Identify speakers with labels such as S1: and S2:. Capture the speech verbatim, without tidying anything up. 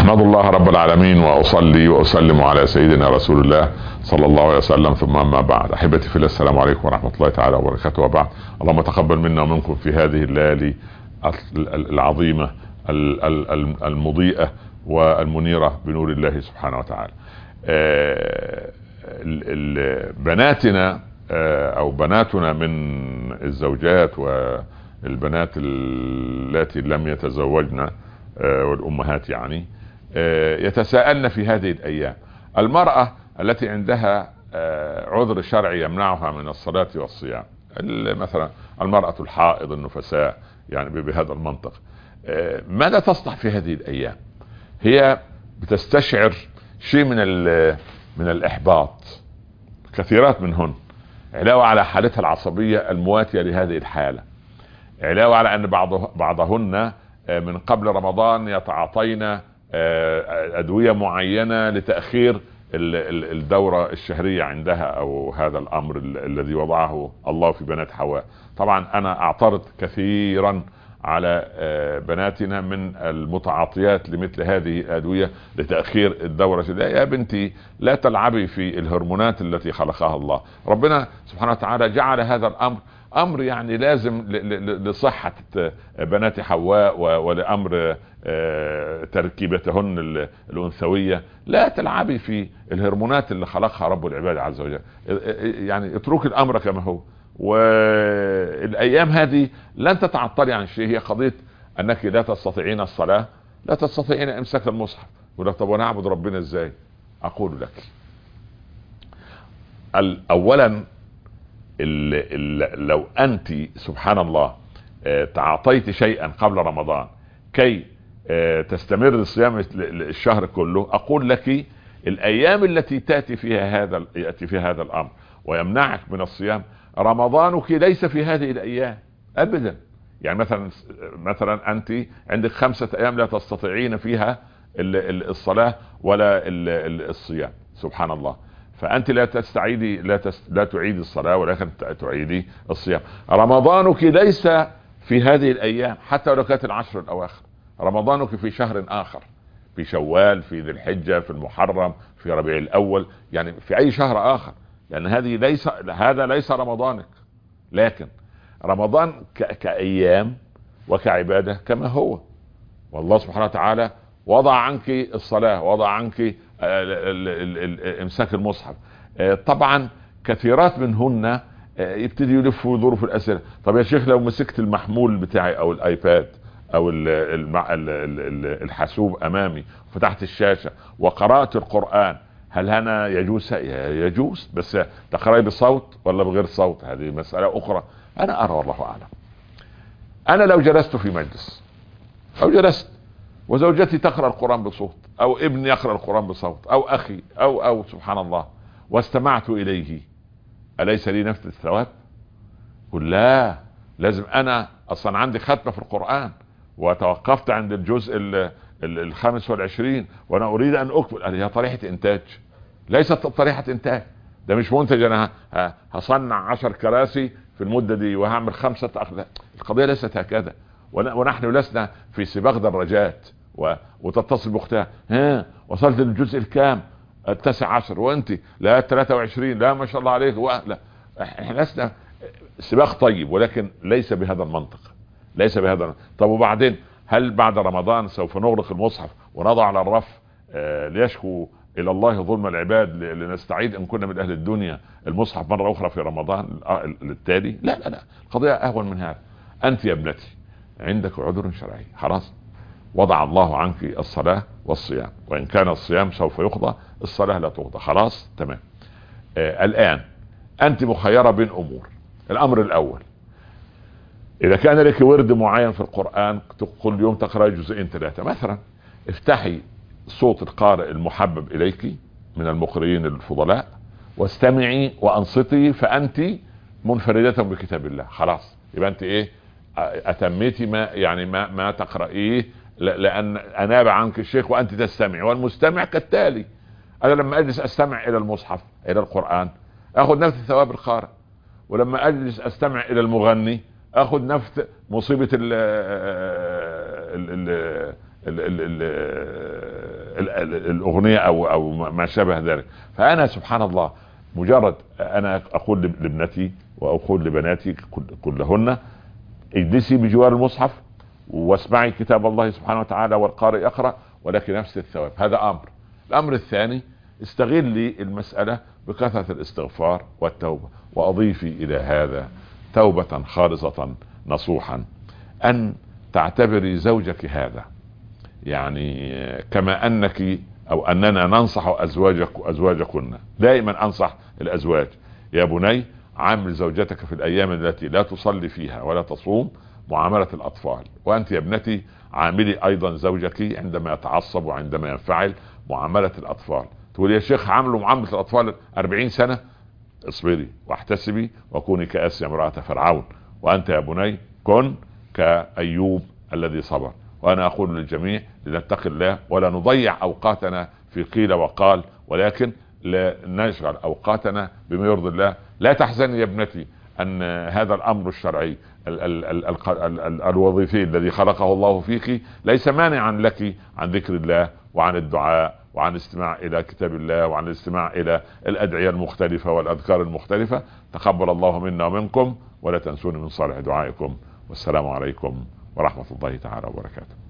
S1: احمد الله رب العالمين واصلي واسلم على سيدنا رسول الله صلى الله عليه وسلم، ثم اما بعد. احبتي في الله، السلام عليكم ورحمه الله تعالى وبركاته، وبعد. اللهم تقبل منا ومنكم في هذه الليالي العظيمه المضيئه والمنيره بنور الله سبحانه وتعالى. بناتنا او بناتنا من الزوجات والبنات التي لم يتزوجن والامهات يعني يتساءلن في هذه الايام. المرأة التي عندها عذر شرعي يمنعها من الصلاة والصيام، مثلا المرأة الحائض النفساء، يعني بهذا المنطق، ماذا تصنع في هذه الايام؟ هي بتستشعر شيء من من الاحباط، كثيرات منهن، علاوة على حالتها العصبية المواتية لهذه الحالة، علاوة على ان بعض بعضهن من قبل رمضان يتعاطين ادوية معينة لتأخير الدورة الشهرية عندها، او هذا الامر الذي وضعه الله في بنات حواء. طبعا انا اعترض كثيرا على بناتنا من المتعاطيات لمثل هذه الادوية لتأخير الدورة. يا بنتي لا تلعبي في الهرمونات التي خلقها الله. ربنا سبحانه وتعالى جعل هذا الامر امر يعني لازم لصحة بنات حواء ولامر تركيبتهن الانثوية. لا تلعبي في الهرمونات اللي خلقها رب العباد عز وجل، يعني اترك الامر كما هو. والايام هذه لن تتعطلي عن شيء، هي قضية انك لا تستطيعين الصلاة، لا تستطيعين امساك المصحف. ولا طب ونعبد ربنا ازاي؟ اقول لك اولا، لو انت سبحان الله تعاطيت شيئا قبل رمضان كي تستمر الصيام الشهر كله، اقول لك الايام التي تاتي فيها هذا ياتي فيها هذا الامر ويمنعك من الصيام، رمضانك ليس في هذه الايام ابدا. يعني مثلا مثلا انت عندك خمسة ايام لا تستطيعين فيها الصلاة ولا الصيام، سبحان الله. فأنت لا تستعيدي لا, تست... لا تعيدي الصلاة ولكن تعيدي الصيام. رمضانك ليس في هذه الأيام، حتى لو كانت العشر الأواخر. رمضانك في شهر آخر، في شوال، في ذي الحجة، في المحرم، في ربيع الأول، يعني في أي شهر آخر. لأن يعني هذه ليس هذا ليس رمضانك. لكن رمضان ك... كأيام وكعبادة كما هو. والله سبحانه وتعالى وضع عنك الصلاة، وضع عنك امساك المصحف. طبعا كثيرات منهن يبتدي يلفوا ويدوروا في الاسئله. طب يا شيخ لو مسكت المحمول بتاعي او الايباد او الحاسوب امامي وفتحت الشاشه وقرات القران، هل هنا يجوز؟ يجوز، بس تقراي بصوت ولا بغير صوت هذه مساله اخرى. انا ارى والله اعلم. انا لو جلست في مجلس او جلست وزوجتي تقرأ القرآن بصوت، او ابني يقرأ القرآن بصوت، او اخي او او سبحان الله، واستمعت اليه، اليس لي نفس الثواب؟ قل لا، لازم انا اصلا عندي ختمة في القرآن وتوقفت عند الجزء الخامس والعشرين وانا اريد ان اكمل. هي طريحة انتاج، ليست طريحة انتاج. ده مش منتج انا هصنع عشر كراسي في المدة دي وهعمل خمسة أخذ. القضية ليست هكذا، ونحن لسنا في سباق دراجات و... وتتصل باختها، ها وصلت للجزء الكام؟ التاسع عشر، وانت لا ثلاثة وعشرين، لا ما شاء الله عليك و... لا، احنا لسنا سباق طيب، ولكن ليس بهذا المنطق، ليس بهذا المنطق. طب وبعدين هل بعد رمضان سوف نغلق المصحف ونضع على الرف آه ليشكو الى الله ظلم العباد لنستعيد ان كنا من اهل الدنيا المصحف مرة اخرى في رمضان التالي؟ لا لا لا، القضية اهون من هذا. انت يا ابنتي عندك عذر شرعي، خلاص وضع الله عنك الصلاة والصيام، وإن كان الصيام سوف يقضى الصلاة لا تقضى، خلاص تمام. آه الآن أنت مخيرة بين أمور. الأمر الأول، إذا كان لك ورد معين في القرآن كل يوم تقرأ جزئين ثلاثة مثلا، افتحي صوت القارئ المحبب إليك من المقرئين الفضلاء واستمعي وأنصتي، فأنت منفردة بكتاب الله، خلاص. يبقى أنت إيه؟ اتميتي ما يعني ما ما تقرأيه، لان اناب عنك الشيخ وانت تستمع. والمستمع كالتالي، انا لما اجلس استمع الى المصحف الى القرآن اخذ نفس ثواب القارئ، ولما اجلس استمع الى المغني اخذ نفس مصيبة ال ال ال ال الاغنية او او ما شابه ذلك. فانا سبحان الله مجرد انا اقول لابنتي واقول لبناتي كلهن اجلسي بجوار المصحف واسمعي كتاب الله سبحانه وتعالى والقارئ يقرأ ولك نفس الثواب. هذا امر. الامر الثاني استغلي المسألة بكثرة الاستغفار والتوبة، واضيفي الى هذا توبة خالصة نصوحا، ان تعتبري زوجك هذا يعني كما انك او اننا ننصح ازواجك ازواجكن. دائما انصح الازواج يا بني عامل زوجتك في الايام التي لا تصلي فيها ولا تصوم معاملة الاطفال، وانت يا ابنتي عاملي ايضا زوجك عندما يتعصب وعندما ينفعل معاملة الاطفال. تقول يا شيخ عاملوا معاملة الاطفال اربعين سنة، اصبري واحتسبي وكوني كاسيا امرأة فرعون، وانت يا بني كن كايوب الذي صبر. وانا اقول للجميع لنتقي الله ولا نضيع اوقاتنا في قيل وقال، ولكن لا نشغل اوقاتنا بما يرضي الله. لا تحزني يا ابنتي ان هذا الامر الشرعي ال ال ال ال ال ال الوظيفي الذي خلقه الله فيك ليس مانعا لك عن ذكر الله وعن الدعاء وعن الاستماع الى كتاب الله وعن الاستماع الى الادعية المختلفة والاذكار المختلفة. تقبل الله منا ومنكم، ولا تنسوني من صالح دعائكم، والسلام عليكم ورحمة الله تعالى وبركاته.